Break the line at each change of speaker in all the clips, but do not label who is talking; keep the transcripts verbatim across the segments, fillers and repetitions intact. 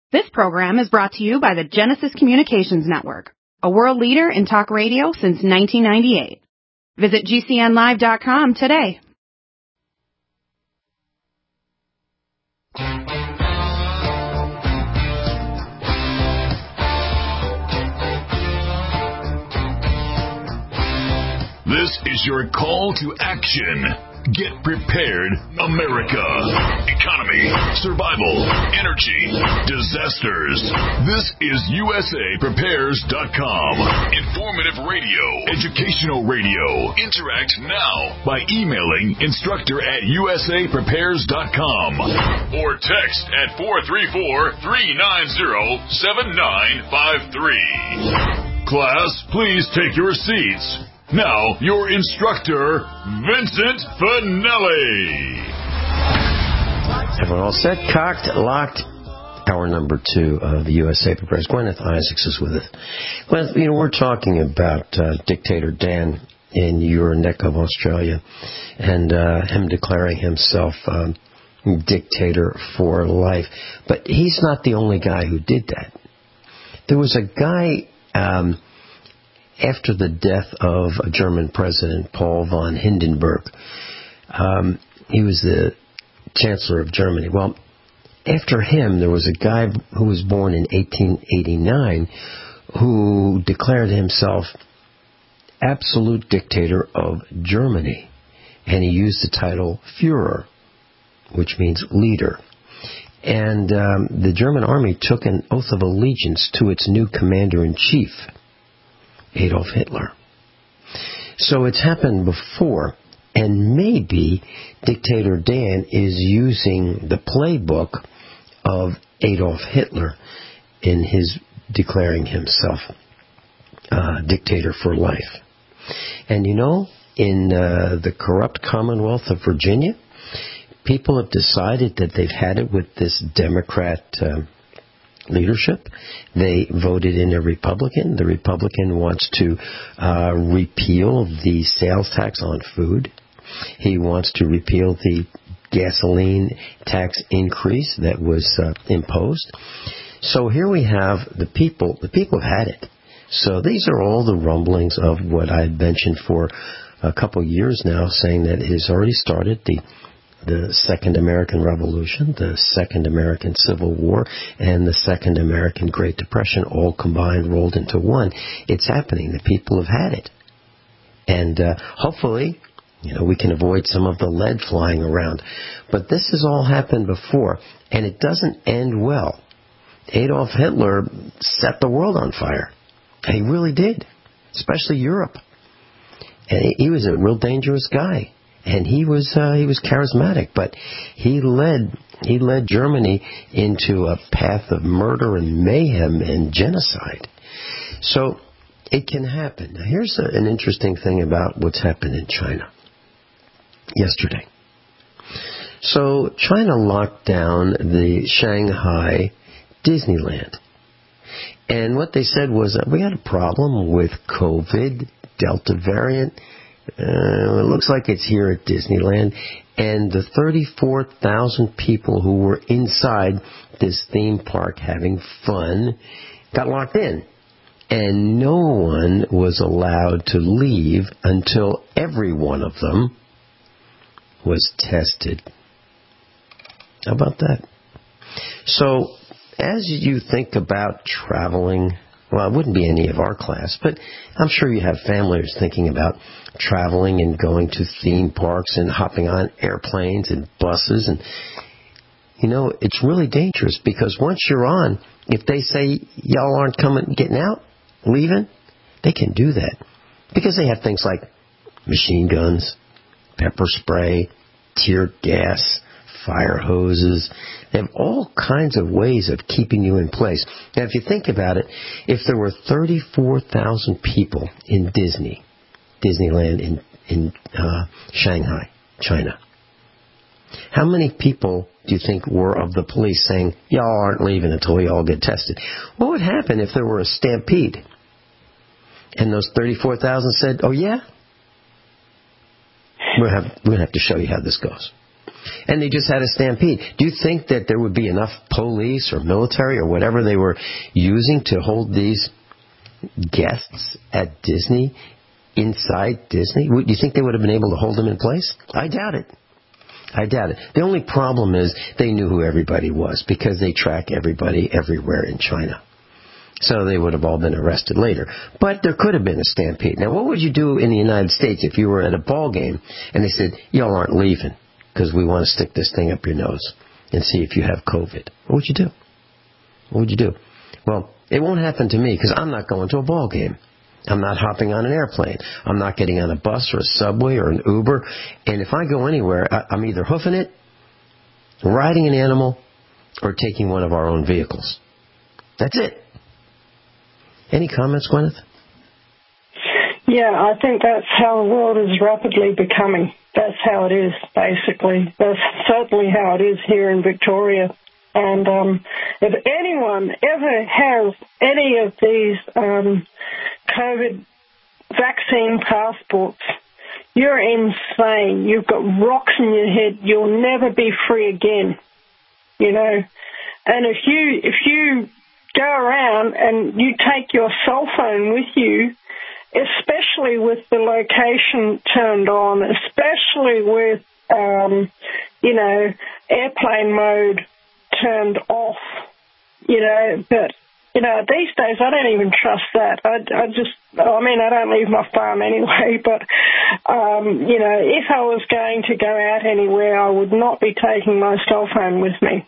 This program is brought to you by the Genesis Communications Network, a world leader in talk radio since nineteen ninety-eight. Visit G C N live dot com today.
This is your call to action. Get prepared, America. Economy, survival, energy, disasters. This is U S A Prepares dot com. Informative radio, educational radio. Interact now by emailing instructor at U S A Prepares dot com or text at four three four, three nine zero, seven nine five three. Class, please take your seats. Now, your instructor, Vincent Finelli.
Everyone all set, cocked, locked. Hour number two of the U S A Prepares. Gwyneth Isaacs is with us. Gwyneth, you know, we're talking about uh, Dictator Dan in your neck of Australia and uh, him declaring himself um, dictator for life. But he's not the only guy who did that. There was a guy... Um, After the death of a German president, Paul von Hindenburg, um, he was the Chancellor of Germany. Well, after him, there was a guy who was born in eighteen eighty-nine who declared himself absolute dictator of Germany. And he used the title Führer, which means leader. And um, the German army took an oath of allegiance to its new commander-in-chief, Adolf Hitler. So it's happened before, and maybe Dictator Dan is using the playbook of Adolf Hitler in his declaring himself uh, dictator for life. And you know, in uh, the corrupt Commonwealth of Virginia, people have decided that they've had it with this Democrat uh, leadership. They voted in a Republican. The Republican wants to uh, repeal the sales tax on food. He wants to repeal the gasoline tax increase that was uh, imposed. So here we have the people. The people have had it. So these are all the rumblings of what I mentioned for a couple years now, saying that it has already started. The The Second American Revolution, the Second American Civil War, and the Second American Great Depression all combined, rolled into one. It's happening. The people have had it. And uh, hopefully, you know, we can avoid some of the lead flying around. But this has all happened before, and it doesn't end well. Adolf Hitler set the world on fire. He really did, especially Europe. And he was a real dangerous guy. And he was uh, he was charismatic, but he led he led Germany into a path of murder and mayhem and genocide. So it can happen. Now, here's a, an interesting thing about what's happened in China yesterday. So China locked down the Shanghai Disneyland. And what they said was that we had a problem with COVID, Delta variant. Uh, it looks like it's here at Disneyland, and the thirty-four thousand people who were inside this theme park having fun got locked in, and no one was allowed to leave until every one of them was tested. How about that? So, as you think about traveling, well, it wouldn't be any of our class, but I'm sure you have families thinking about traveling and going to theme parks and hopping on airplanes and buses. And, you know, it's really dangerous because once you're on, if they say y'all aren't coming, getting out, leaving, they can do that. Because they have things like machine guns, pepper spray, tear gas, fire hoses. They have all kinds of ways of keeping you in place. Now, if you think about it, if there were thirty-four thousand people in Disney, Disneyland in, in uh, Shanghai, China, how many people do you think were of the police saying, y'all aren't leaving until we all get tested? What would happen if there were a stampede and those thirty-four thousand said, oh, yeah? We're going to have to show you how this goes. And they just had a stampede. Do you think that there would be enough police or military or whatever they were using to hold these guests at Disney inside Disney? Do you think they would have been able to hold them in place? I doubt it. I doubt it. The only problem is they knew who everybody was because they track everybody everywhere in China. So they would have all been arrested later. But there could have been a stampede. Now, what would you do in the United States if you were at a ball game and they said, y'all aren't leaving because we want to stick this thing up your nose and see if you have COVID? What would you do? What would you do? Well, it won't happen to me because I'm not going to a ball game. I'm not hopping on an airplane. I'm not getting on a bus or a subway or an Uber. And if I go anywhere, I'm either hoofing it, riding an animal, or taking one of our own vehicles. That's it. Any comments, Gwyneth?
Yeah, I think that's how the world is rapidly becoming. That's how it is, basically. That's certainly how it is here in Victoria. And um, if anyone ever has any of these um, COVID vaccine passports, you're insane. You've got rocks in your head. You'll never be free again, you know. And if you if you go around and you take your cell phone with you, especially with the location turned on, especially with, um, you know, airplane mode turned off, you know, but, you know, these days I don't even trust that. I, I just, I mean, I don't leave my farm anyway, but, um, you know, if I was going to go out anywhere, I would not be taking my cell phone with me.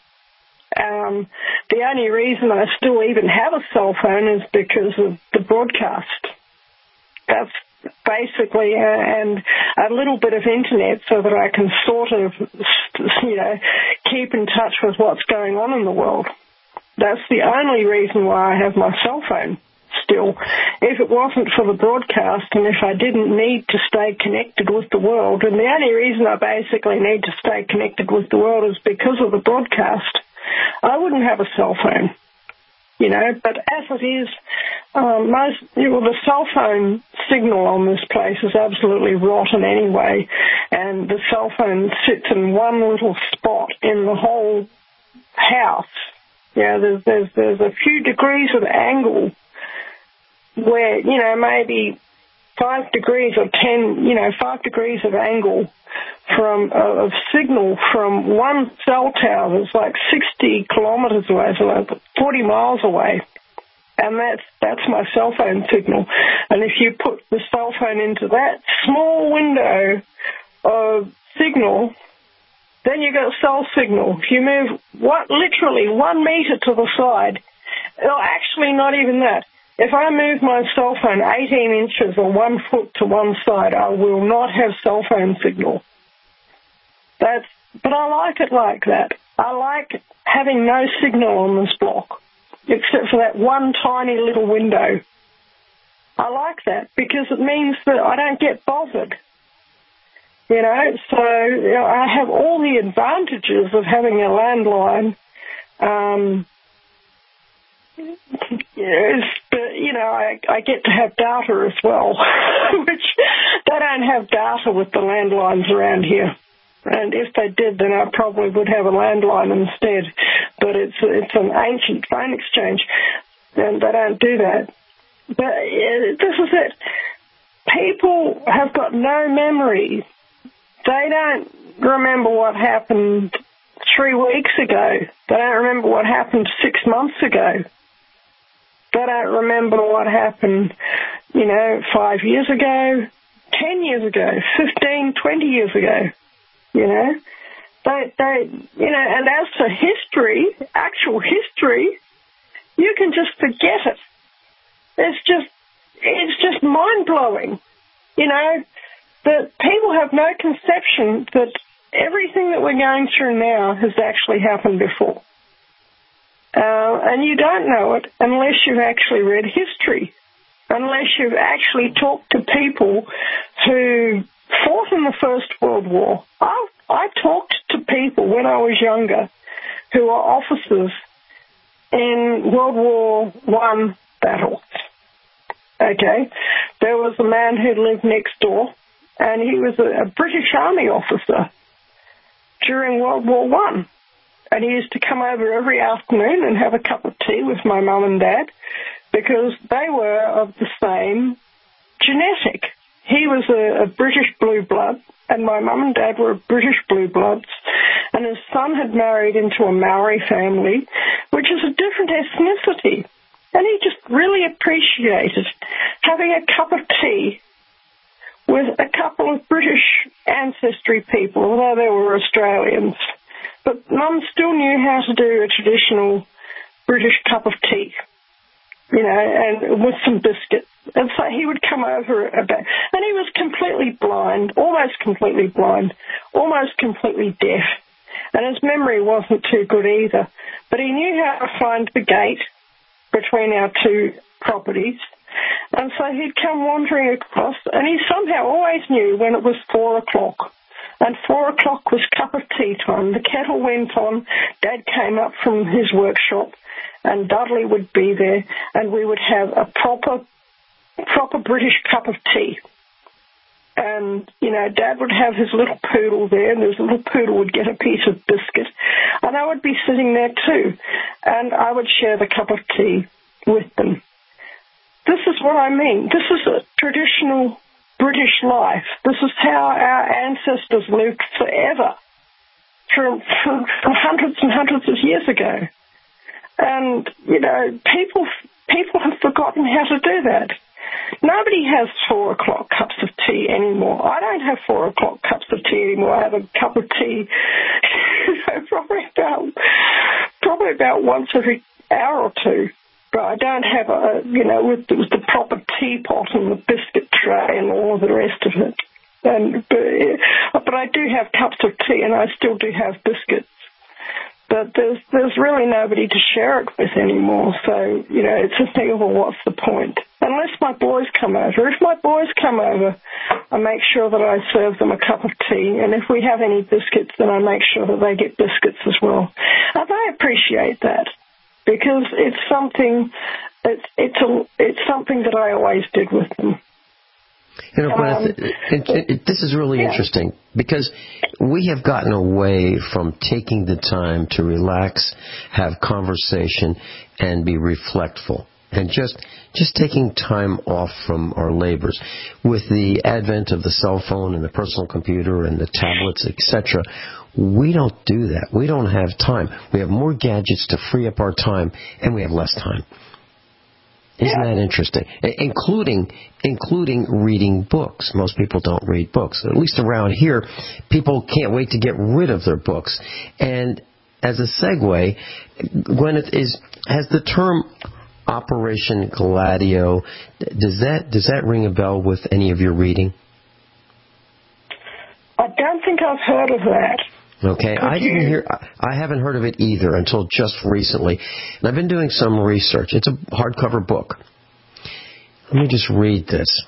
Um, the only reason I still even have a cell phone is because of the broadcast. That's basically, uh, and a little bit of internet so that I can sort of, you know, keep in touch with what's going on in the world. That's the only reason why I have my cell phone still. If it wasn't for the broadcast and if I didn't need to stay connected with the world, and the only reason I basically need to stay connected with the world is because of the broadcast, I wouldn't have a cell phone, you know, but as it is, um, most, you know, the cell phone signal on this place is absolutely rotten anyway, and the cell phone sits in one little spot in the whole house. Yeah, there's, there's, there's a few degrees of angle where, you know, maybe five degrees or ten, you know, five degrees of angle from uh, of signal from one cell tower that's like sixty kilometres away, so like forty miles away, and that's that's my cell phone signal. And if you put the cell phone into that small window of signal, then you got cell signal. If you move what literally one metre to the side, or actually not even that. If I move my cell phone eighteen inches or one foot to one side, I will not have cell phone signal. That's, but I like it like that. I like having no signal on this block, except for that one tiny little window. I like that because it means that I don't get bothered. You know, so you know, I have all the advantages of having a landline. Um, yes, but, you know, I, I get to have data as well, which they don't have data with the landlines around here. And if they did, then I probably would have a landline instead. But it's it's an ancient phone exchange, and they don't do that. But uh, this is it. People have got no memory. They don't remember what happened three weeks ago. They don't remember what happened six months ago. They don't remember what happened, you know, five years ago, ten years ago, fifteen, twenty years ago. You know, they, they, you know, and as for history, actual history, you can just forget it. It's just, it's just mind-blowing, you know, that people have no conception that everything that we're going through now has actually happened before. Uh, and you don't know it unless you've actually read history, unless you've actually talked to people who fought in the First World War. I, I talked to people when I was younger who were officers in World War One battles. Okay, there was a man who lived next door, and he was a, a British Army officer. during World War One. And he used to come over every afternoon and have a cup of tea with my mum and dad because they were of the same genetic. He was a, a British blue blood, and my mum and dad were British blue bloods, and his son had married into a Maori family, which is a different ethnicity. And he just really appreciated having a cup of tea with a couple of British ancestry people, although they were Australians. But Mum still knew how to do a traditional British cup of tea, you know, and with some biscuits. And so he would come over about, and he was completely blind, almost completely blind, almost completely deaf. And his memory wasn't too good either. But he knew how to find the gate between our two properties. And so he'd come wandering across, and he somehow always knew when it was four o'clock. And four o'clock was cup of tea time. The kettle went on. Dad came up from his workshop, and Dudley would be there, and we would have a proper, proper British cup of tea. And, you know, Dad would have his little poodle there, and his little poodle would get a piece of biscuit. And I would be sitting there too, and I would share the cup of tea with them. This is what I mean. This is a traditional British life. This is how our ancestors lived forever, from, from, from hundreds and hundreds of years ago. And, you know, people people have forgotten how to do that. Nobody has four o'clock cups of tea anymore. I don't have four o'clock cups of tea anymore. I have a cup of tea you know, probably about probably about once every hour or two. But I don't have a, you know, with, with the proper teapot and the biscuit tray and all of the rest of it. And but, but I do have cups of tea, and I still do have biscuits. But there's there's really nobody to share it with anymore. So, you know, it's a thing of, well, what's the point? Unless my boys come over. If my boys come over, I make sure that I serve them a cup of tea. And if we have any biscuits, then I make sure that they get biscuits as well. And they appreciate that, because it's something, it's it's a, it's something that I always did with them.
You know, Gwyneth, um, it, it, it, this is really yeah. interesting, because we have gotten away from taking the time to relax, have conversation, and be reflectful, and just just taking time off from our labors. With the advent of the cell phone and the personal computer and the tablets, et cetera, we don't do that. We don't have time. We have more gadgets to free up our time, and we have less time. Isn't that interesting? Including including reading books. Most people don't read books. At least around here, people can't wait to get rid of their books. And as a segue, Gwyneth, is has the term Operation Gladio, does that does that ring a bell with any of your reading?
I don't think I've heard of that.
Okay, I didn't hear. I haven't heard of it either until just recently, and I've been doing some research. It's a hardcover book. Let me just read this.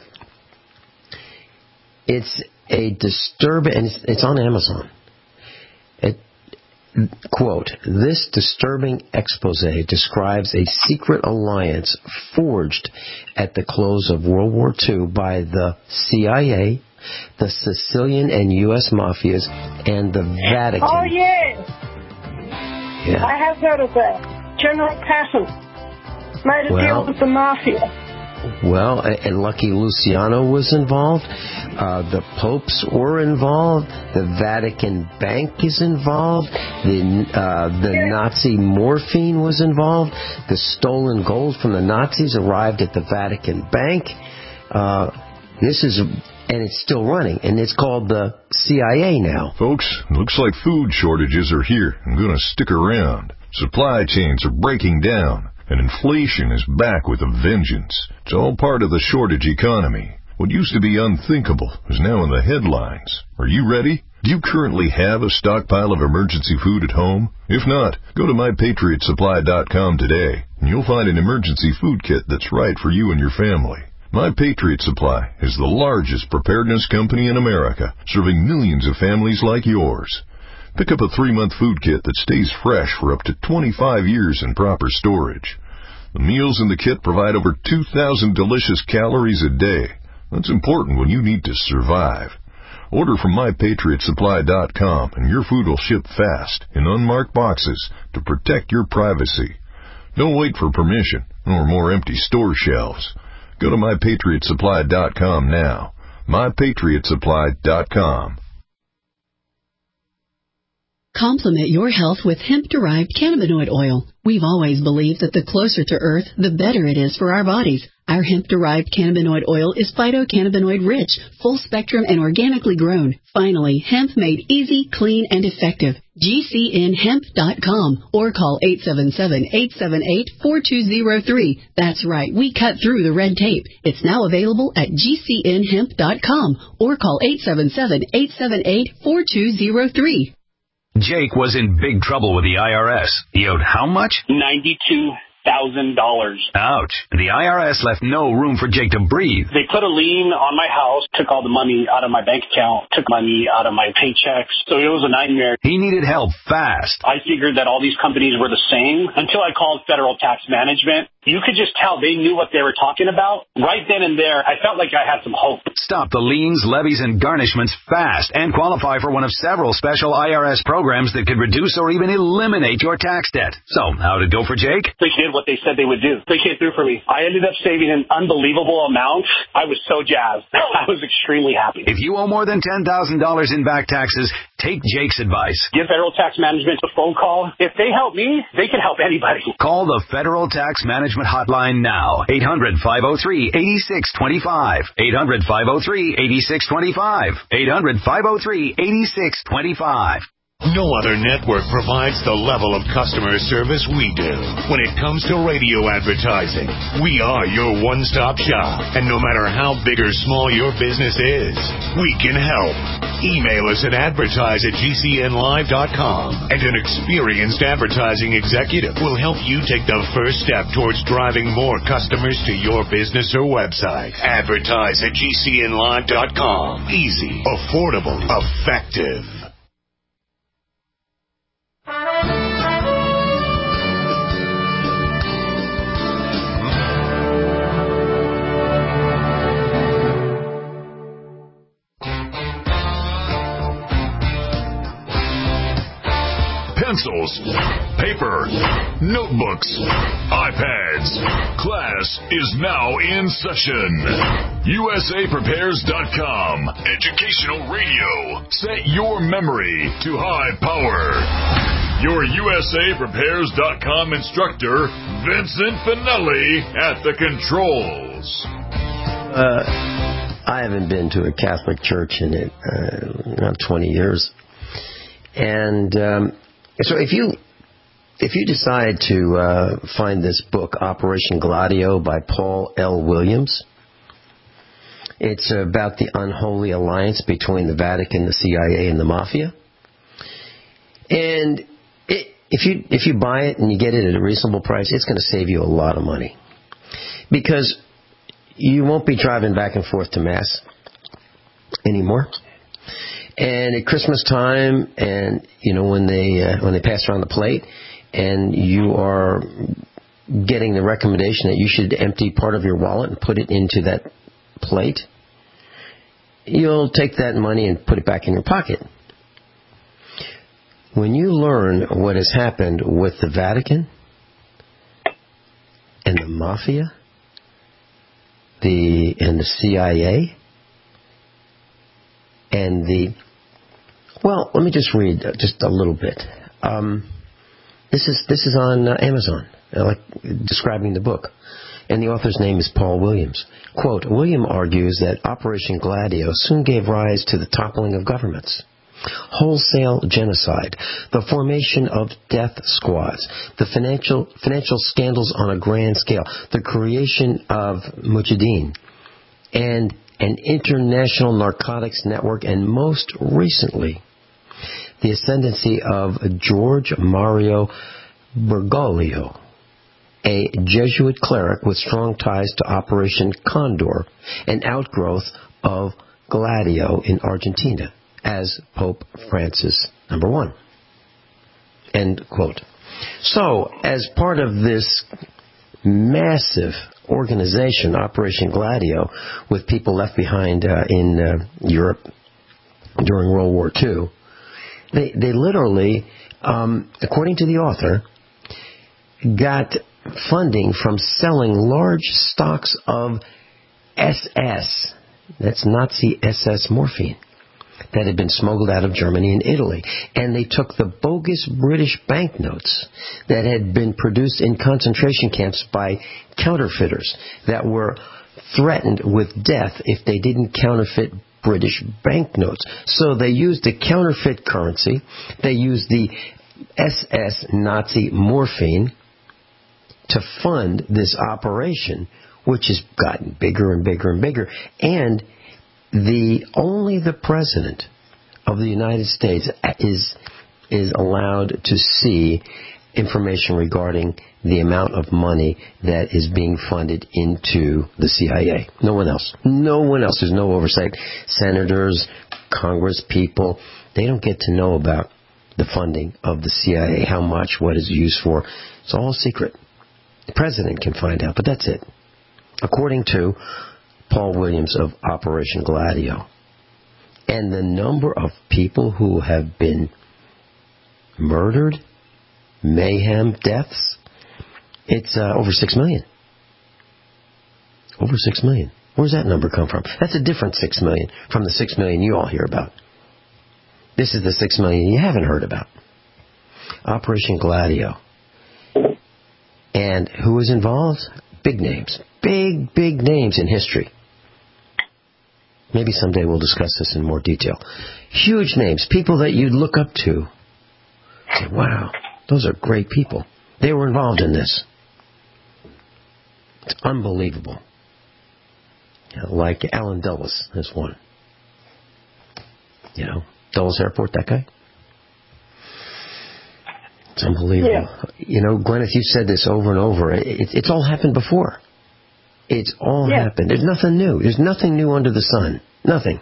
It's a disturbing, and it's, it's on Amazon. It, quote: "This disturbing expose describes a secret alliance forged at the close of World War Two by the C I A, the Sicilian and U S mafias, and the Vatican."
Oh, yes.
Yeah.
I have heard of that. General Patton made a
well,
deal with the mafia.
Well, and Lucky Luciano was involved. Uh, the popes were involved. The Vatican Bank is involved. The uh, the yeah. Nazi morphine was involved. The stolen gold from the Nazis arrived at the Vatican Bank. Uh, this is... And it's still running, and it's called the C I A now.
Folks, looks like food shortages are here and going to stick around. Supply chains are breaking down, and inflation is back with a vengeance. It's all part of the shortage economy. What used to be unthinkable is now in the headlines. Are you ready? Do you currently have a stockpile of emergency food at home? If not, go to my patriot supply dot com today, and you'll find an emergency food kit that's right for you and your family. My Patriot Supply is the largest preparedness company in America, serving millions of families like yours. Pick up a three-month food kit that stays fresh for up to twenty-five years in proper storage. The meals in the kit provide over two thousand delicious calories a day. That's important when you need to survive. Order from my patriot supply dot com and your food will ship fast in unmarked boxes to protect your privacy. Don't wait for permission or more empty store shelves. Go to my patriot supply dot com now. my patriot supply dot com.
Complement your health with hemp-derived cannabinoid oil. We've always believed that the closer to Earth, the better it is for our bodies. Our hemp-derived cannabinoid oil is phytocannabinoid-rich, full-spectrum, and organically grown. Finally, hemp made easy, clean, and effective. G C N hemp dot com or call eight seven seven, eight seven eight, four two zero three. That's right, we cut through the red tape. It's now available at G C N hemp dot com or call eight seven seven, eight seven eight, four two zero three.
Jake was in big trouble with the I R S. He owed how much?
ninety-two thousand dollars.
Ouch. The I R S left no room for Jake to breathe.
They put a lien on my house, took all the money out of my bank account, took money out of my paychecks. So it was a nightmare.
He needed help fast.
I figured that all these companies were the same until I called Federal Tax Management. You could just tell they knew what they were talking about. Right then and there, I felt like I had some hope.
Stop the liens, levies, and garnishments fast and qualify for one of several special I R S programs that could reduce or even eliminate your tax debt. So, how'd it go for Jake?
They did what they said they would do. They came through for me. I ended up saving an unbelievable amount. I was so jazzed. I was extremely happy.
If you owe more than ten thousand dollars in back taxes, take Jake's advice.
Give Federal Tax Management a phone call. If they help me, they can help anybody.
Call the Federal Tax Management hotline now. eight hundred, five oh three, eight six two five. eight hundred, five oh three, eight six two five. eight hundred, five oh three, eight six two five.
No other network provides the level of customer service we do. When it comes to radio advertising, we are your one-stop shop. And no matter how big or small your business is, we can help. Email us at advertise at G C N live dot com, and an experienced advertising executive will help you take the first step towards driving more customers to your business or website. Advertise at G C N live dot com. Easy, affordable, effective.
Pencils, paper, notebooks, iPads. Class is now in session. U S A Prepares dot com. Educational radio. Set your memory to high power. Your U S A Prepares dot com instructor, Vincent Finelli, at the controls.
Uh, I haven't been to a Catholic church in it, uh, around twenty years. And um, so if you if you decide to uh, find this book, Operation Gladio by Paul L. Williams, it's about the unholy alliance between the Vatican, the C I A, and the Mafia. And it, if you if you buy it and you get it at a reasonable price, it's going to save you a lot of money. Because you won't be driving back and forth to Mass anymore. And at Christmas time, and you know when they uh, when they pass around the plate, and you are getting the recommendation that you should empty part of your wallet and put it into that plate, you'll take that money and put it back in your pocket. When you learn what has happened with the Vatican and the Mafia, the and the C I A, and the Well, let me just read just a little bit. Um, this is this is on uh, Amazon, uh, like describing the book, and the author's name is Paul Williams. Quote: William argues that Operation Gladio soon gave rise to the toppling of governments, wholesale genocide, the formation of death squads, the financial financial scandals on a grand scale, the creation of Mujahideen, and an international narcotics network, and most recently, the ascendancy of George Mario Bergoglio, a Jesuit cleric with strong ties to Operation Condor, an outgrowth of Gladio in Argentina, as Pope Francis number one. End quote. So, as part of this massive organization, Operation Gladio, with people left behind uh, in uh, Europe during World War Two. They, they literally, um, according to the author, got funding from selling large stocks of S S, that's Nazi S S morphine, that had been smuggled out of Germany and Italy. And they took the bogus British banknotes that had been produced in concentration camps by counterfeiters that were threatened with death if they didn't counterfeit British banknotes. So they used the counterfeit currency. They used the S S Nazi morphine to fund this operation, which has gotten bigger and bigger and bigger. And the only the president of the United States is is allowed to see information regarding the amount of money that is being funded into the C I A. No one else. No one else. There's no oversight. Senators, Congress people, they don't get to know about the funding of the C I A, how much, what is used for. It's all secret. The president can find out, but that's it. According to Paul Williams of Operation Gladio. And the number of people who have been murdered, mayhem, deaths, it's uh, over six million. Over six million. Where's that number come from? That's a different six million from the six million you all hear about. This is the six million you haven't heard about. Operation Gladio. And who was involved? Big names. Big, big names in history. Maybe someday we'll discuss this in more detail. Huge names. People that you'd look up to. Say, wow, those are great people. They were involved in this. It's unbelievable. Like Alan Dulles is one. You know, Dulles Airport, that guy. It's unbelievable. Yeah. You know, Gwyneth, you said this over and over. It, it's all happened before. It's all yeah. happened. There's nothing new. There's nothing new under the sun. Nothing.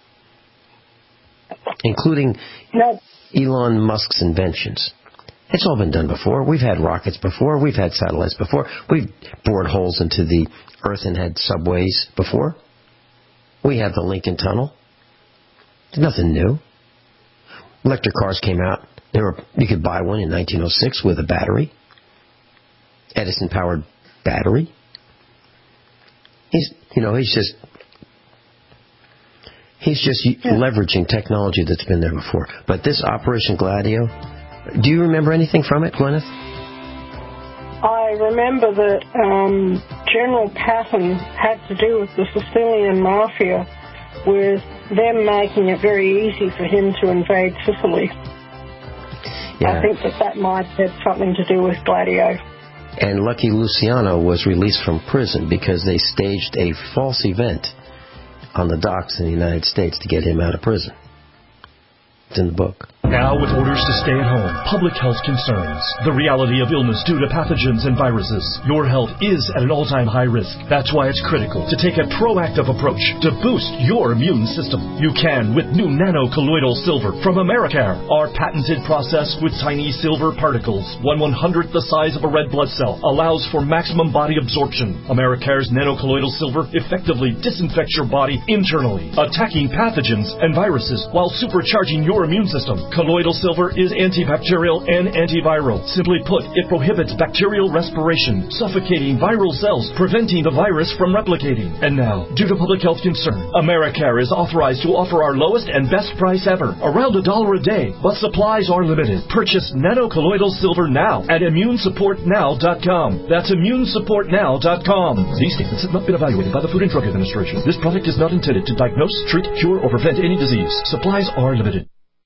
Including no. Elon Musk's inventions. It's all been done before. We've had rockets before. We've had satellites before. We've bored holes into the earth and had subways before. We have the Lincoln Tunnel. There's nothing new. Electric cars came out. They were, you could buy one in nineteen oh six with a battery. Edison-powered battery. He's, you know, he's just, he's just yeah. leveraging technology that's been there before. But this Operation Gladio, do you remember anything from it, Gwyneth?
I remember that um, General Patton had to do with the Sicilian Mafia, with them making it very easy for him to invade Sicily. Yeah. I think that that might have something to do with Gladio.
And Lucky Luciano was released from prison because they staged a false event on the docks in the United States to get him out of prison. It's in the book.
Now, with orders to stay at home, public health concerns, the reality of illness due to pathogens and viruses, your health is at an all-time high risk. That's why it's critical to take a proactive approach to boost your immune system. You can with new nano-colloidal silver from Americare. Our patented process with tiny silver particles, one one-hundredth the size of a red blood cell, allows for maximum body absorption. Americare's nano-colloidal silver effectively disinfects your body internally, attacking pathogens and viruses while supercharging your immune system. Colloidal silver is antibacterial and antiviral. Simply put, it prohibits bacterial respiration, suffocating viral cells, preventing the virus from replicating. And now, due to public health concern, Americare is authorized to offer our lowest and best price ever, around a dollar a day, but supplies are limited. Purchase nano-colloidal silver now at immune support now dot com. That's immune support now dot com. These statements have not been evaluated by the Food and Drug Administration. This product is not intended to diagnose, treat, cure, or prevent any disease. Supplies are limited.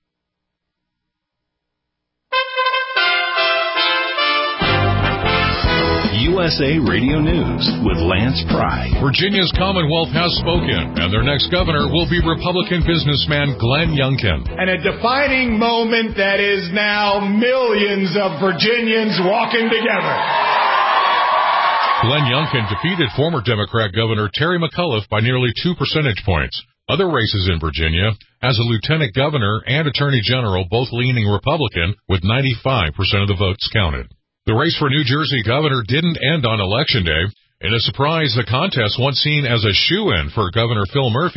U S A Radio News with Lance Pry.
Virginia's Commonwealth has spoken, and their next governor will be Republican businessman Glenn Youngkin.
And a defining moment that is now millions of Virginians walking together.
Glenn Youngkin defeated former Democrat Governor Terry McAuliffe by nearly two percentage points. Other races in Virginia, as a lieutenant governor and attorney general, both leaning Republican, with ninety-five percent of the votes counted. The race for New Jersey governor didn't end on Election Day. In a surprise, the contest, once seen as a shoo-in for Governor Phil Murphy,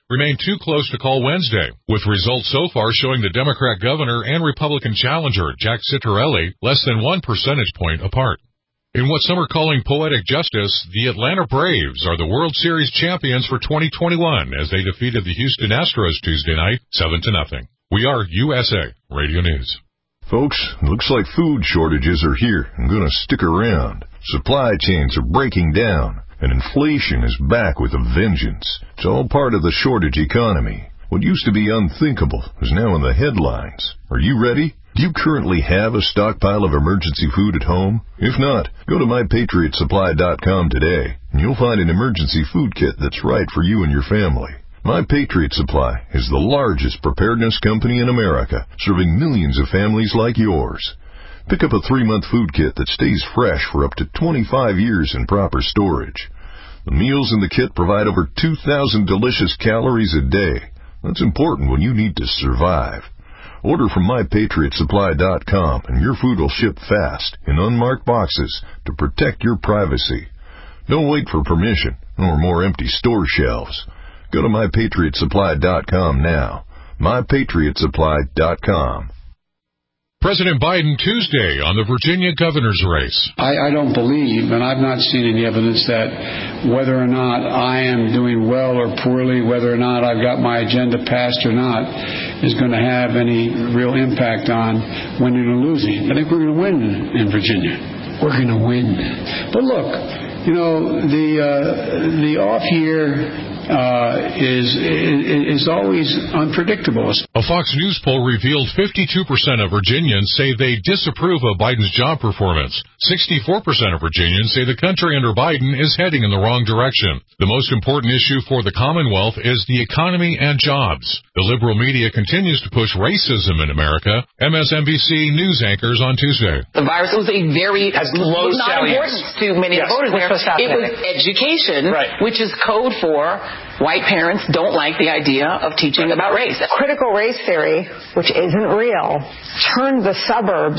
remain too close to call Wednesday, with results so far showing the Democrat governor and Republican challenger, Jack Ciattarelli, less than one percentage point apart. In what some are calling poetic justice, the Atlanta Braves are the World Series champions for twenty twenty-one as they defeated the Houston Astros Tuesday night, seven to nothing. We are U S A Radio News.
Folks, looks like food shortages are here and going to stick around. Supply chains are breaking down, and inflation is back with a vengeance. It's all part of the shortage economy. What used to be unthinkable is now in the headlines. Are you ready? Do you currently have a stockpile of emergency food at home? If not, go to my patriot supply dot com today, and you'll find an emergency food kit that's right for you and your family. My Patriot Supply is the largest preparedness company in America, serving millions of families like yours. Pick up a three-month food kit that stays fresh for up to twenty-five years in proper storage. The meals in the kit provide over two thousand delicious calories a day. That's important when you need to survive. Order from my patriot supply dot com and your food will ship fast in unmarked boxes to protect your privacy. Don't wait for permission or more empty store shelves. Go to my patriot supply dot com now. my patriot supply dot com.
President Biden Tuesday on the Virginia governor's race.
I, I don't believe, and I've not seen any evidence that whether or not I am doing well or poorly, whether or not I've got my agenda passed or not, is going to have any real impact on winning or losing. I think we're going to win in Virginia. We're going to win. But look, you know, the uh, the off year Uh, is, is is always unpredictable.
A Fox News poll revealed fifty-two percent of Virginians say they disapprove of Biden's job performance. sixty-four percent of Virginians say the country under Biden is heading in the wrong direction. The most important issue for the Commonwealth is the economy and jobs. The liberal media continues to push racism in America. M S N B C News anchors on Tuesday.
The virus was a very
Has low
not
salience.
important to many
Yes,
voters there. It was education,
right.
which is code for white parents don't like the idea of teaching about race.
Critical race theory, which isn't real, turned the suburbs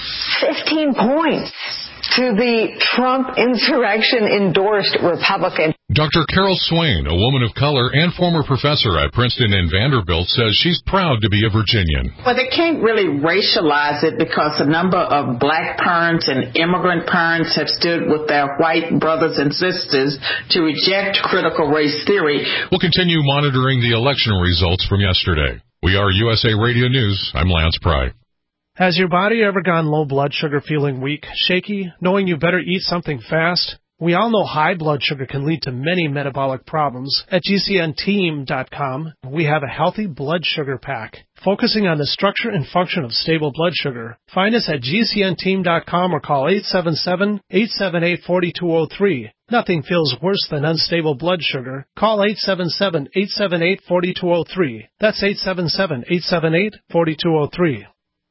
fifteen points to the Trump insurrection-endorsed Republican.
Doctor Carol Swain, a woman of color and former professor at Princeton and Vanderbilt, says she's proud to be a Virginian.
Well, they can't really racialize it because a number of black parents and immigrant parents have stood with their white brothers and sisters to reject critical race theory.
We'll continue monitoring the election results from yesterday. We are U S A Radio News. I'm Lance Pry.
Has your body ever gone low blood sugar, feeling weak, shaky, knowing you better eat something fast? We all know high blood sugar can lead to many metabolic problems. At G C N team dot com, we have a healthy blood sugar pack, focusing on the structure and function of stable blood sugar. Find us at G C N team dot com or call eight seven seven, eight seven eight, four two zero three. Nothing feels worse than unstable blood sugar. Call eight seven seven, eight seven eight, four two zero three. That's eight seven seven, eight seven eight, four two zero three.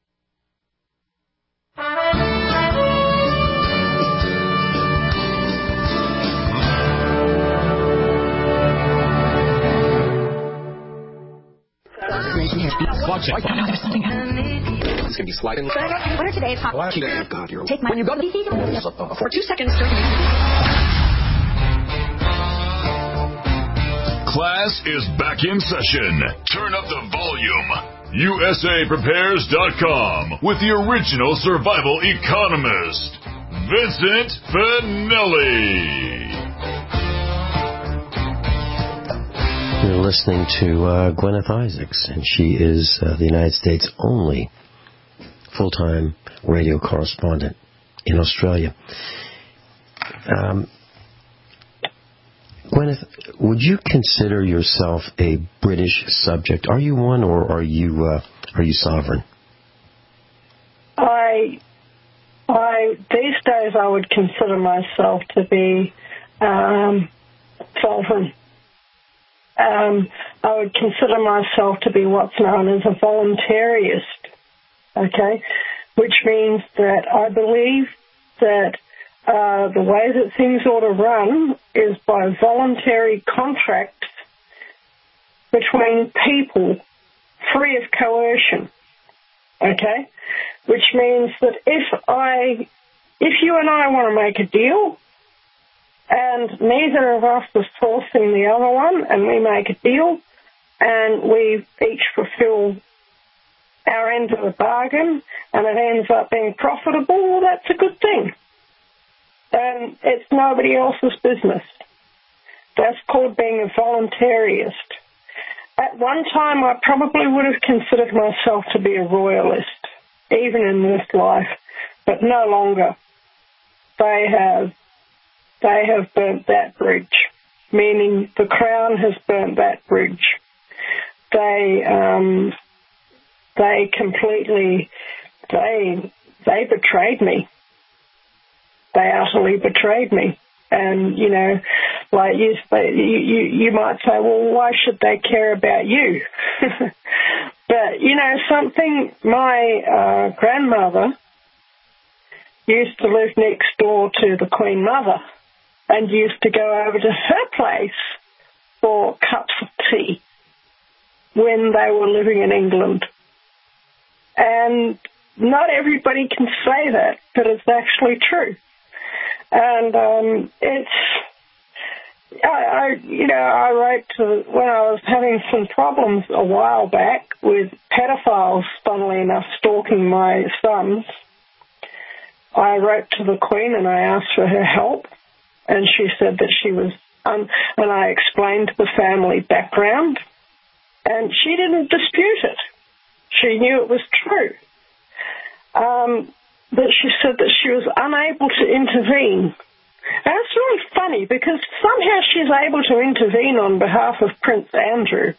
Watch it. Oh, no, there's something happening. It's going to be sliding. What are today's hot
well, actually, oh, God, you're...
Take my... When you go to... For two seconds,
Class is back in session. Turn up the volume. U S A Prepares dot com with the original survival economist, Vincent Finelli.
You're listening to uh, Gwyneth Isaacs, and she is uh, the United States' only full-time radio correspondent in Australia. Um, Gwyneth, would you consider yourself a British subject? Are you one, or are you uh, are you sovereign?
I, I these days I would consider myself to be um, sovereign. Um, I would consider myself to be what's known as a voluntarist, okay, which means that I believe that uh, the way that things ought to run is by voluntary contracts between people free of coercion, okay, which means that if I, if you and I want to make a deal, and neither of us is forcing the other one, and we make a deal, and we each fulfill our end of the bargain, and it ends up being profitable, well, that's a good thing. And it's nobody else's business. That's called being a voluntarist. At one time, I probably would have considered myself to be a royalist, even in this life, but no longer. They have, they have burnt that bridge, meaning the Crown has burnt that bridge. They, um, they completely, they, they betrayed me. They utterly betrayed me. And, you know, like you, you, you might say, well, why should they care about you? But, you know, something, my uh, grandmother used to live next door to the Queen Mother and used to go over to her place for cups of tea when they were living in England. And not everybody can say that, but it's actually true. And um, it's, I, I, you know, I wrote to, when I was having some problems a while back with pedophiles, funnily enough, stalking my sons, I wrote to the Queen and I asked for her help, and she said that she was, um, and I explained the family background, and she didn't dispute it. She knew it was true. Um, but she said that she was unable to intervene. And it's really funny because somehow she's able to intervene on behalf of Prince Andrew.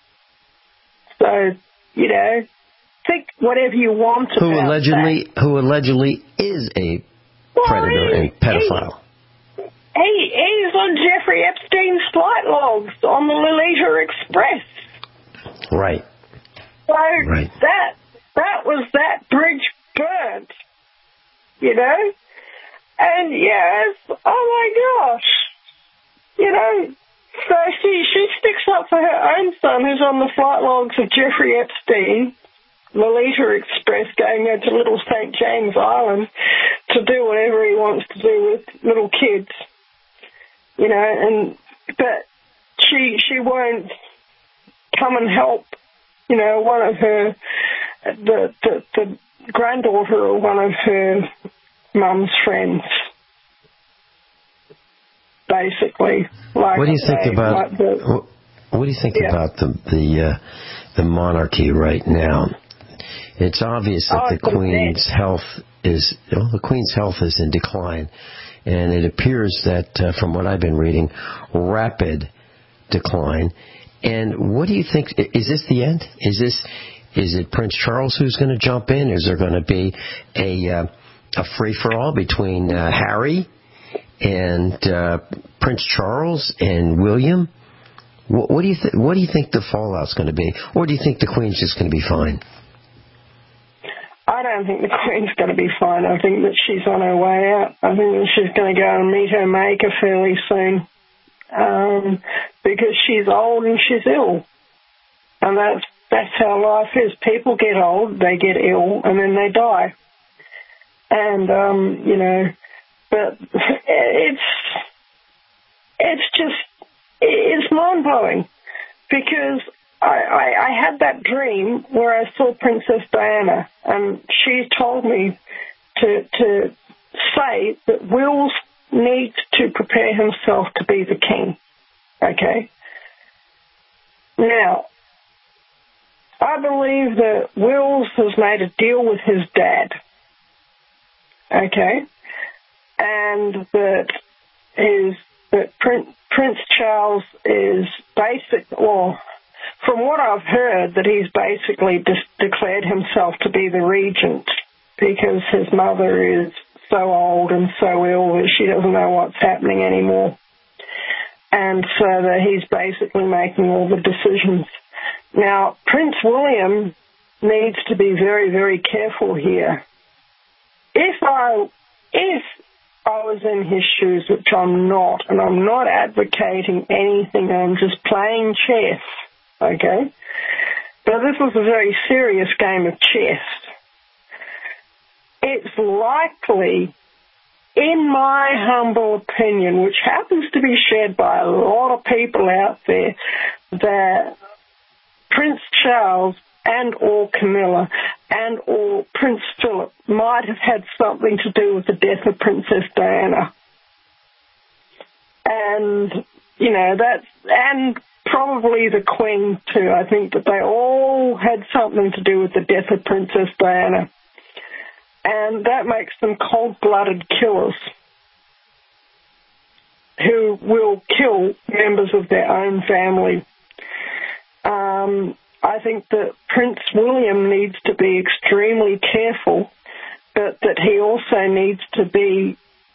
So, you know, think whatever you want
who
about
allegedly,
that.
Who allegedly is a
well,
predator
he,
and pedophile.
He, he's on Jeffrey Epstein's flight logs on the Lolita Express.
Right.
So
right.
that that was that bridge burnt, you know? And yes, oh my gosh, you know, so she, she sticks up for her own son who's on the flight logs of Jeffrey Epstein, Lolita Express, going there to Little Saint James Island to do whatever he wants to do with little kids, you know, and, but she, she won't come and help, you know, one of her, the, the, the granddaughter of one of her mum's friends, basically. Like
what do you think
say,
about
like the,
what do you think
yeah.
about the the, uh, the monarchy right now? It's obvious that
oh,
the Queen's bad. health is well, the Queen's health is in decline, and it appears that uh, from what I've been reading, rapid decline. And what do you think? Is this the end? Is this is it Prince Charles who's going to jump in? Is there going to be a uh, a free for all between uh, Harry and uh, Prince Charles and William? What, what do you th- What do you think the fallout's going to be, or do you think the Queen's just going to be fine?
I don't think the Queen's going to be fine. I think that she's on her way out. I think that she's going to go and meet her maker fairly soon. Um, because she's old and she's ill. And that's, that's how life is. People get old, they get ill, and then they die. And, um, you know, but it's, it's just, it's mind-blowing. Because I, I, I had that dream where I saw Princess Diana, and she told me to, to say that Will's needs to prepare himself to be the king. Okay? Now, I believe that Wills has made a deal with his dad. Okay? And that his that Prince, Prince Charles is basic, well, from what I've heard, that he's basically just declared himself to be the regent because his mother is so old and so ill that she doesn't know what's happening anymore. And so that he's basically making all the decisions. Now, Prince William needs to be very, very careful here. If I, if I was in his shoes, which I'm not, and I'm not advocating anything, I'm just playing chess, okay? But this is a very serious game of chess. It's likely, in my humble opinion, which happens to be shared by a lot of people out there, that Prince Charles and or Camilla and or Prince Philip might have had something to do with the death of Princess Diana. And, you know, that's, and probably the Queen too. I think that they all had something to do with the death of Princess Diana. And that makes them cold-blooded killers who will kill members of their own family. Um, I think that Prince William needs to be extremely careful, but that he also needs to be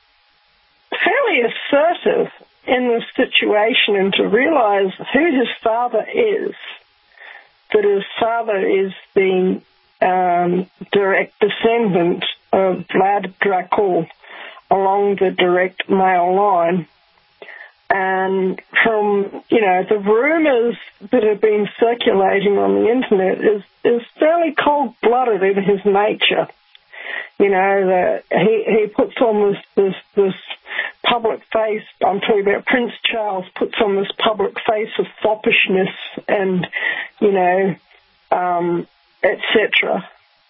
fairly assertive in this situation and to realize who his father is, that his father is the um, direct descendant of Vlad Dracul along the direct male line. And from, you know, the rumors that have been circulating on the internet is, is fairly cold-blooded in his nature. You know, that he, he puts on this, this, this public face, I'm talking about Prince Charles, puts on this public face of foppishness and, you know, um, et cetera.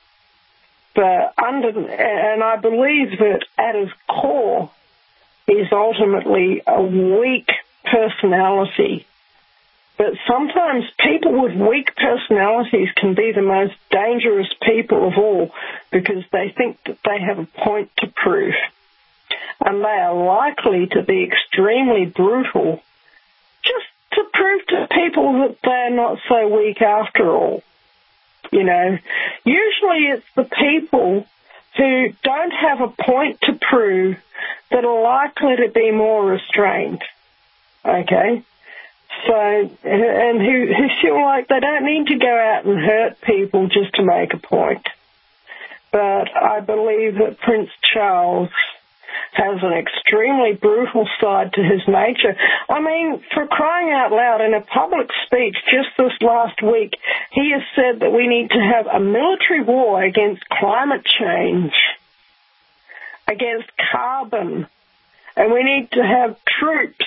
But under, and I believe that at his core, is ultimately a weak personality. But sometimes people with weak personalities can be the most dangerous people of all because they think that they have a point to prove. And they are likely to be extremely brutal just to prove to people that they're not so weak after all. You know, usually it's the people who don't have a point to prove that are likely to be more restrained, okay? So, and who, who feel like they don't need to go out and hurt people just to make a point. But I believe that Prince Charles has an extremely brutal side to his nature. I mean, for crying out loud, in a public speech just this last week, he has said that we need to have a military war against climate change, against carbon, and we need to have troops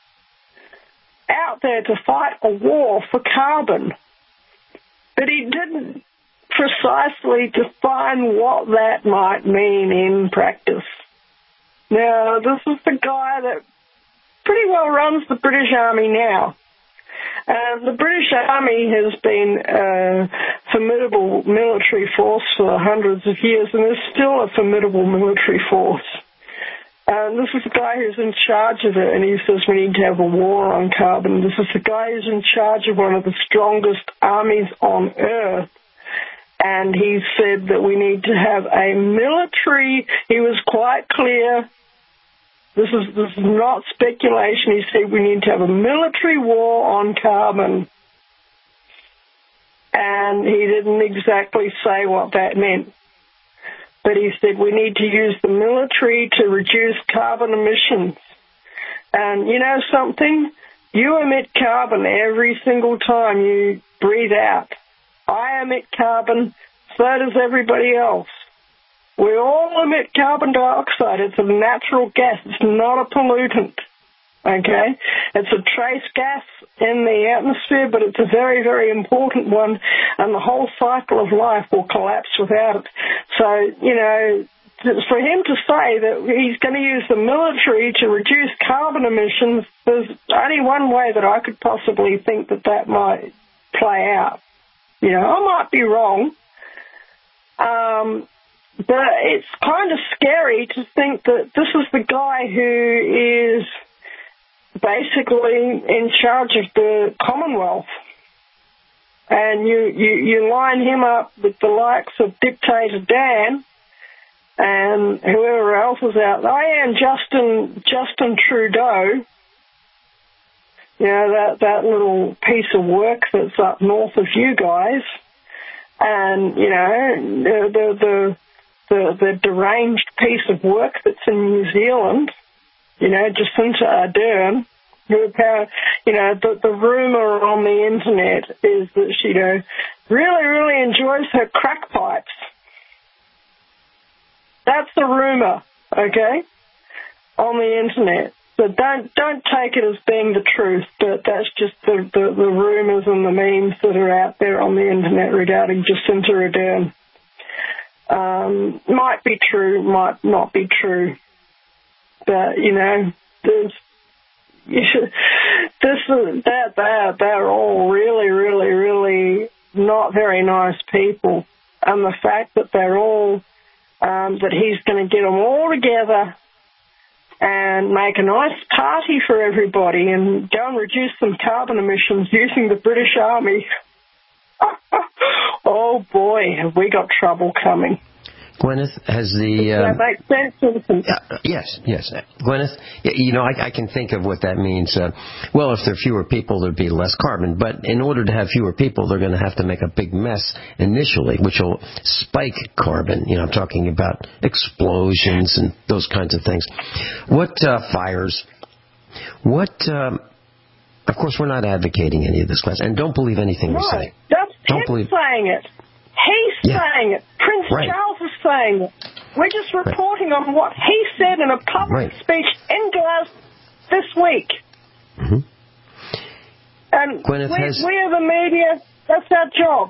out there to fight a war for carbon. But he didn't precisely define what that might mean in practice. Now, this is the guy that pretty well runs the British Army now. Uh, the British Army has been a formidable military force for hundreds of years and is still a formidable military force. Um, this is the guy who's in charge of it, and he says we need to have a war on carbon. This is the guy who's in charge of one of the strongest armies on earth. And he said that we need to have a military, he was quite clear, this is, this is not speculation, he said we need to have a military war on carbon. And he didn't exactly say what that meant. But he said we need to use the military to reduce carbon emissions. And you know something? You emit carbon every single time you breathe out. I emit carbon, so does everybody else. We all emit carbon dioxide. It's a natural gas. It's not a pollutant, okay? It's a trace gas in the atmosphere, but it's a very, very important one, and the whole cycle of life will collapse without it. So, you know, for him to say that he's going to use the military to reduce carbon emissions, there's only one way that I could possibly think that that might play out. You know, I might be wrong, um, but it's kind of scary to think that this is the guy who is basically in charge of the Commonwealth. And you, you, you line him up with the likes of Dictator Dan and whoever else is out there. I am Justin, Justin Trudeau. You know, that, that little piece of work that's up north of you guys. And, you know, the, the, the, the, the deranged piece of work that's in New Zealand, you know, Jacinda Ardern, who, you know, the, the rumour on the internet is that she, you know, really, really enjoys her crack pipes. That's the rumour, okay, on the internet. So don't don't take it as being the truth, but that's just the, the, the rumours and the memes that are out there on the internet regarding Jacinda Ardern. Um, might be true, might not be true, but you know, there's you should, this is that they're they're all really, really, really not very nice people, and the fact that they're all um, that he's going to get them all together and make a nice party for everybody and go and reduce some carbon emissions using the British Army. Oh, boy, have we got trouble coming.
Gwyneth, has the...
Um, Does that make sense?
Uh, yes, yes. Gwyneth, you know, I, I can think of what that means. Uh, well, if there are fewer people, there'd be less carbon. But in order to have fewer people, they're going to have to make a big mess initially, which will spike carbon. You know, I'm talking about explosions and those kinds of things. What uh, fires? What... Um, of course, we're not advocating any of this, class, and don't believe anything
no,
we say.
That's
don't
him
believe...
saying it. He's
yeah.
saying it. Prince
right.
Charles is saying it. We're just reporting right. on what he said in a public
right.
speech in Glasgow this week.
Mm-hmm.
And
Gwyneth
we,
has...
we are the media. That's our job.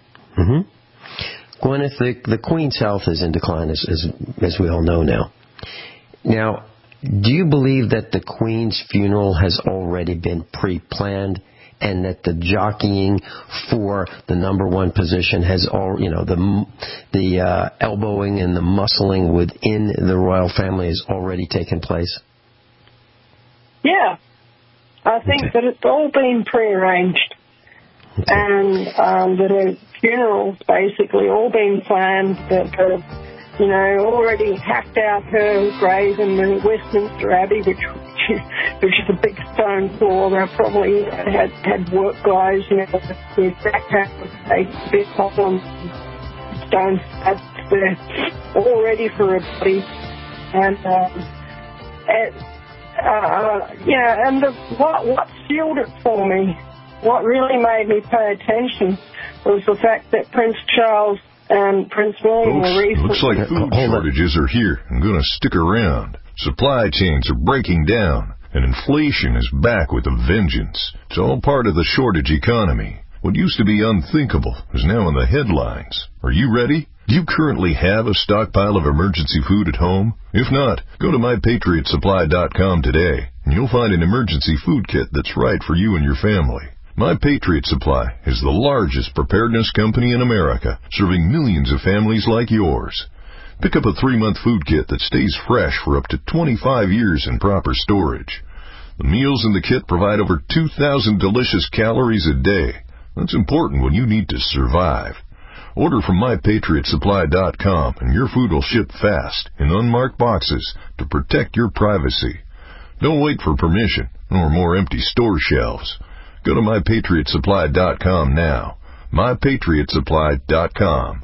Mm-hmm. Gwyneth, the, the Queen's health is in decline, as, as, as we all know now. Now, do you believe that the Queen's funeral has already been pre-planned, and that the jockeying for the number one position has all, you know, the the uh, elbowing and the muscling within the royal family has already taken place?
Yeah, I think okay. that it's all been prearranged, okay. and um, that her funeral's basically all been planned. That her, you know, already hacked out her grave in the Westminster Abbey, which which is a big stone floor. They probably had had work guys, you know, with backpack with a big hole and stone slabs there, all ready for a body. And, um, and uh, yeah, and the, what what sealed it for me, what really made me pay attention, was the fact that Prince Charles and Prince William
Folks,
were recently...
looks like food shortages are here and going to stick around. Supply chains are breaking down, and inflation is back with a vengeance. It's all part of the shortage economy. What used to be unthinkable is now in the headlines. Are you ready? Do you currently have a stockpile of emergency food at home? If not, go to my patriot supply dot com today, and you'll find an emergency food kit that's right for you and your family. My Patriot Supply is the largest preparedness company in America, serving millions of families like yours. Pick up a three-month food kit that stays fresh for up to twenty-five years in proper storage. The meals in the kit provide over two thousand delicious calories a day. That's important when you need to survive. Order from my patriot supply dot com and your food will ship fast in unmarked boxes to protect your privacy. Don't wait for permission or more empty store shelves. Go to my patriot supply dot com now. my patriot supply dot com.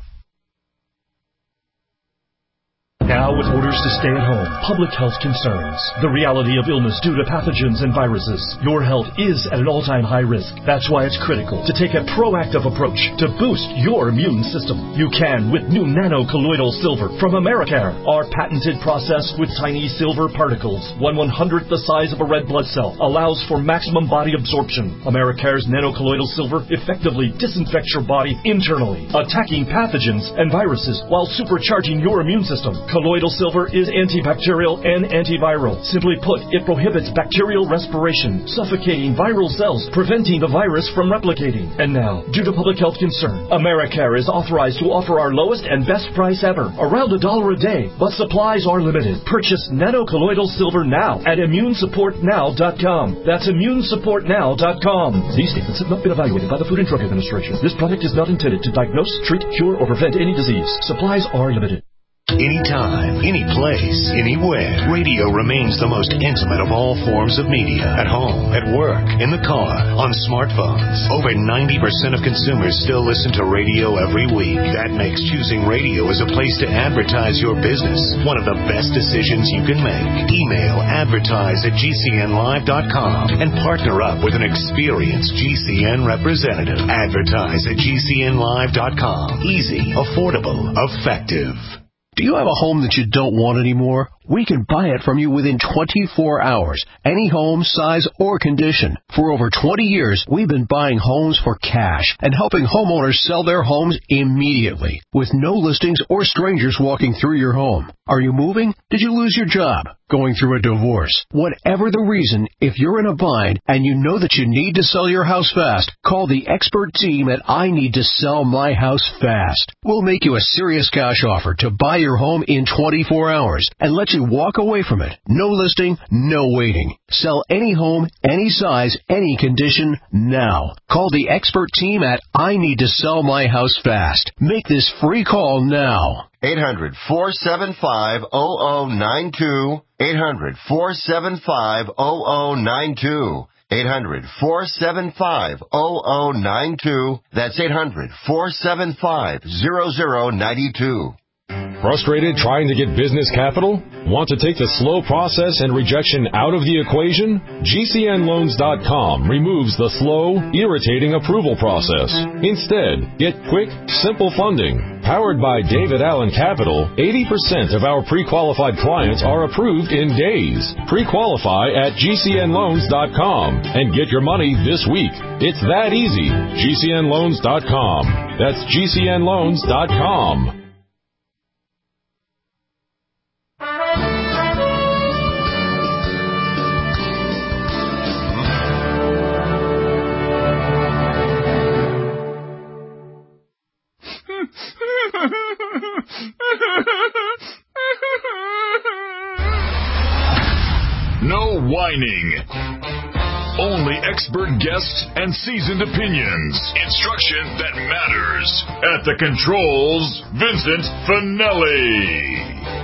Now with orders to stay at home, public health concerns, the reality of illness due to pathogens and viruses, your health is at an all-time high risk. That's why it's critical to take a proactive approach to boost your immune system. You can with new nano-colloidal silver from Americare. Our patented process with tiny silver particles, one one-hundredth the size of a red blood cell, allows for maximum body absorption. Americare's nano-colloidal silver effectively disinfects your body internally, attacking pathogens and viruses while supercharging your immune system. Colloidal silver is antibacterial and antiviral. Simply put, it prohibits bacterial respiration, suffocating viral cells, preventing the virus from replicating. And now, due to public health concern, Americare is authorized to offer our lowest and best price ever, around a dollar a day, but supplies are limited. Purchase nano-colloidal silver now at immune support now dot com. That's immune support now dot com. These statements have not been evaluated by the Food and Drug Administration. This product is not intended to diagnose, treat, cure, or prevent any disease. Supplies are limited.
Anytime, any place, anywhere, radio remains the most intimate of all forms of media. At home, at work, in the car, on smartphones. Over ninety percent of consumers still listen to radio every week. That makes choosing radio as a place to advertise your business one of the best decisions you can make. Email advertise at G C N live dot com and partner up with an experienced G C N representative. Advertise at G C N live dot com. Easy, affordable, effective.
Do you have a home that you don't want anymore? we can buy it from you within twenty-four hours, any home, size, or condition. For over twenty years, we've been buying homes for cash and helping homeowners sell their homes immediately, with no listings or strangers walking through your home. Are you moving? Did you lose your job? Going through a divorce? Whatever the reason, if you're in a bind and you know that you need to sell your house fast, call the expert team at I Need to Sell My House Fast. We'll make you a serious cash offer to buy your home in twenty-four hours and let you walk away from it. No listing, no waiting. Sell any home, any size, any condition, now. Call the expert team at I Need to Sell My House Fast. Make this free call now.
eight hundred, four seven five, zero zero nine two. eight hundred, four seven five, zero zero nine two. eight hundred, four seven five, zero zero nine two. That's eight hundred, four seven five, zero zero nine two.
Frustrated trying to get business capital? Want to take the slow process and rejection out of the equation? G C N loans dot com removes the slow, irritating approval process. Instead, get quick, simple funding. Powered by David Allen Capital, eighty percent of our pre-qualified clients are approved in days. Pre-qualify at G C N loans dot com and get your money this week. It's that easy. G C N loans dot com. That's G C N loans dot com.
No whining. Only expert guests and seasoned opinions. Instruction that matters. At the controls, Vincent Finelli.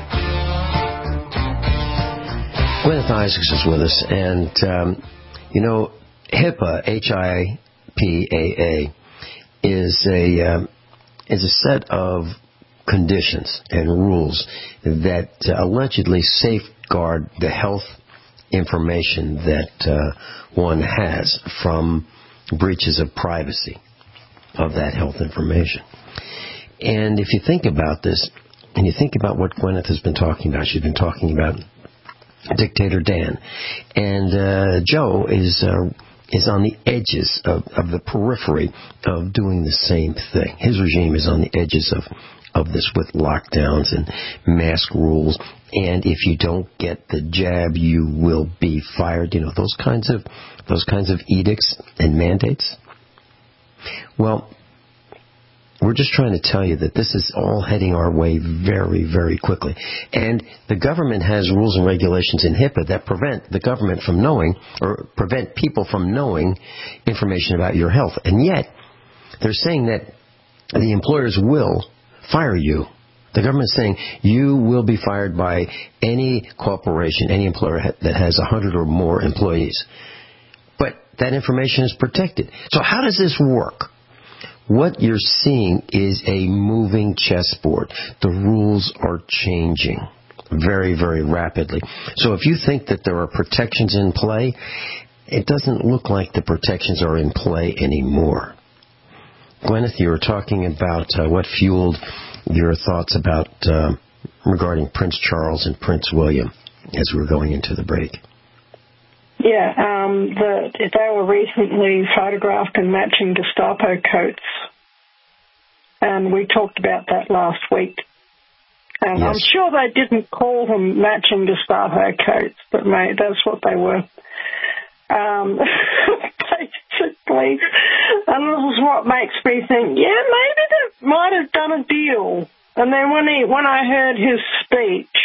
Gwyneth Isaacs is with us, and, um, you know, HIPAA, H I P A A, is a, um, is a set of conditions and rules that uh, allegedly safeguard the health information that uh, one has from breaches of privacy of that health information. And if you think about this, and you think about what Gwyneth has been talking about, she's been talking about Dictator Dan. And uh, Joe is uh, is on the edges of, of the periphery of doing the same thing. His regime is on the edges of of this with lockdowns and mask rules, and if you don't get the jab, you will be fired. You know, those kinds of those kinds of edicts and mandates. Well, we're just trying to tell you that this is all heading our way very, very quickly. And the government has rules and regulations in HIPAA that prevent the government from knowing, or prevent people from knowing information about your health. And yet, they're saying that the employers will fire you. The government is saying you will be fired by any corporation, any employer that has one hundred or more employees. But that information is protected. So how does this work? What you're seeing is a moving chessboard. The rules are changing very, very rapidly. So if you think that there are protections in play, it doesn't look like the protections are in play anymore. Gwyneth, you were talking about uh, what fueled your thoughts about uh, regarding Prince Charles and Prince William as we were going into the break.
Yeah, um, the, they were recently photographed in matching Gestapo coats, and we talked about that last week. And yes. I'm sure they didn't call them matching Gestapo coats, but mate, that's what they were. Um, basically, and this is what makes me think, yeah, maybe they might have done a deal. And then when he, when I heard his speech,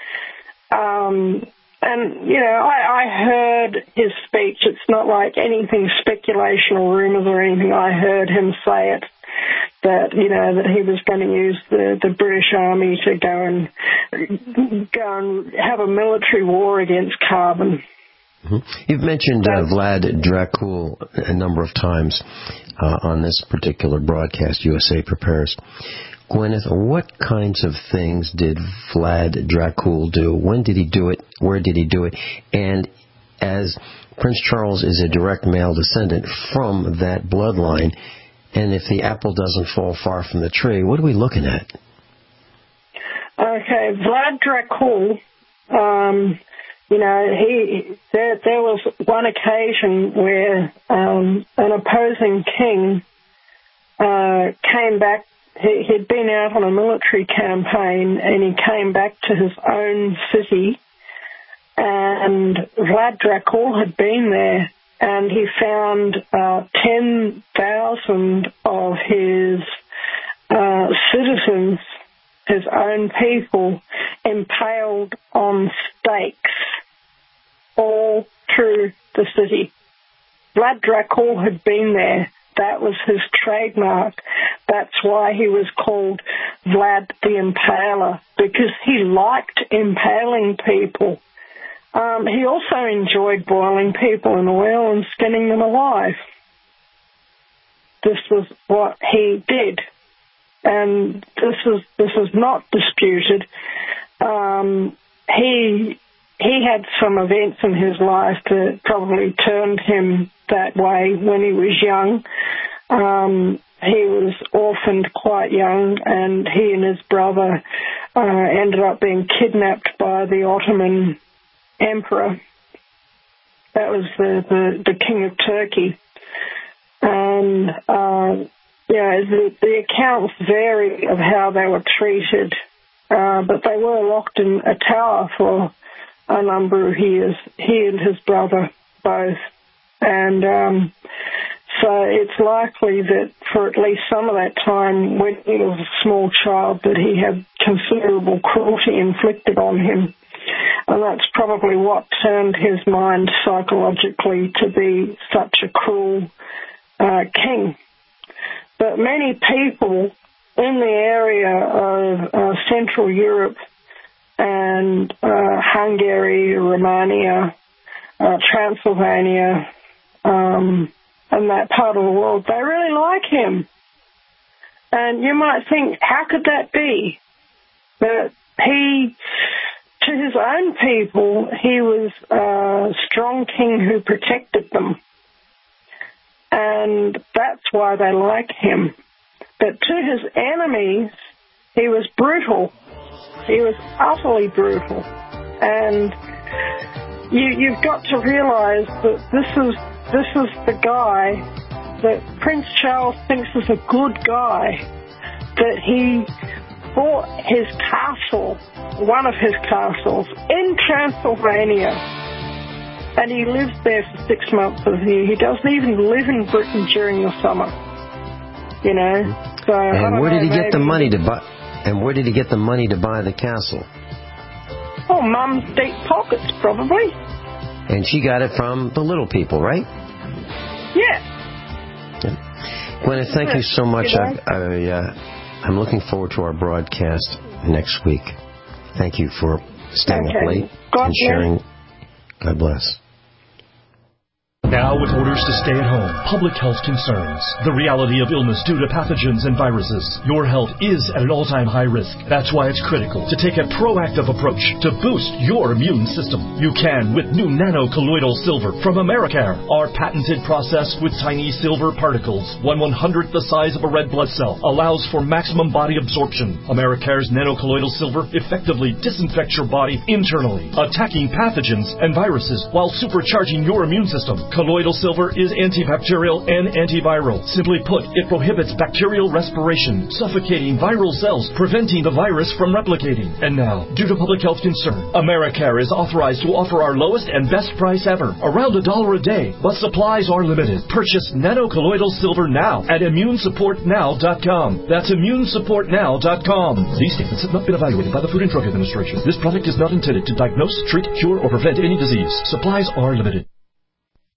um, and, you know, I, I heard his speech. It's not like anything speculation or rumors or anything. I heard him say it, that, you know, that he was going to use the, the British Army to go and, go and have a military war against carbon.
Mm-hmm. You've mentioned uh, Vlad Dracul a number of times uh, on this particular broadcast, U S A Prepares. Gwyneth, what kinds of things did Vlad Dracul do? When did he do it? Where did he do it? And as Prince Charles is a direct male descendant from that bloodline, and if the apple doesn't fall far from the tree, what are we looking at?
Okay, Vlad Dracul Um, you know, he there, there was one occasion where um, an opposing king uh, came back. He, he'd been out on a military campaign, and he came back to his own city, and Vlad Dracul had been there, and he found uh, ten thousand of his uh, citizens, his own people, impaled on stakes all through the city. Vlad Dracul had been there. That was his trademark. That's why he was called Vlad the Impaler, because he liked impaling people. Um, he also enjoyed boiling people in oil and skinning them alive. This was what he did. And this is this is not disputed. Um, he he had some events in his life that probably turned him that way when he was young. Um, he was orphaned quite young, and he and his brother uh, ended up being kidnapped by the Ottoman Emperor. That was the, the, the King of Turkey. And uh, yeah, the, the accounts vary of how they were treated, uh, but they were locked in a tower for a number of years, he and his brother both. And um, so it's likely that for at least some of that time, when he was a small child, that he had considerable cruelty inflicted on him. And that's probably what turned his mind psychologically to be such a cruel uh, king. But many people in the area of uh, Central Europe and uh, Hungary, Romania, uh, Transylvania, um, and that part of the world, they really like him. And you might think, how could that be? But he, to his own people, he was a strong king who protected them. And that's why they like him. But to his enemies, he was brutal. He was utterly brutal. And you, you've got to realize that this is, this is the guy that Prince Charles thinks is a good guy, that he bought his castle, one of his castles, in Transylvania. And he lives there for six months of the year. He doesn't even live in Britain during the summer. You know? So,
and where
know,
did he
maybe...
get the money to buy? And where did he get the money to buy the castle?
Oh, Mum's deep pockets, probably.
And she got it from the little people, right?
Yeah.
yeah. Gwyneth, thank you so much. I, I, uh, I'm looking forward to our broadcast next week. Thank you for staying
okay.
up late
God
and sharing. God bless.
Now with orders to stay at home, public health concerns, the reality of illness due to pathogens and viruses, your health is at an all-time high risk. That's why it's critical to take a proactive approach to boost your immune system. You can with new nano-colloidal silver from Americare. Our patented process with tiny silver particles, one one-hundredth the size of a red blood cell, allows for maximum body absorption. Americare's nano-colloidal silver effectively disinfects your body internally, attacking pathogens and viruses while supercharging your immune system. Colloidal silver is antibacterial and antiviral. Simply put, it prohibits bacterial respiration, suffocating viral cells, preventing the virus from replicating. And now, due to public health concern, Americare is authorized to offer our lowest and best price ever, around a dollar a day, but supplies are limited. Purchase nano-colloidal silver now at immune support now dot com. That's immune support now dot com. These statements have not been evaluated by the Food and Drug Administration. This product is not intended to diagnose, treat, cure, or prevent any disease. Supplies are limited.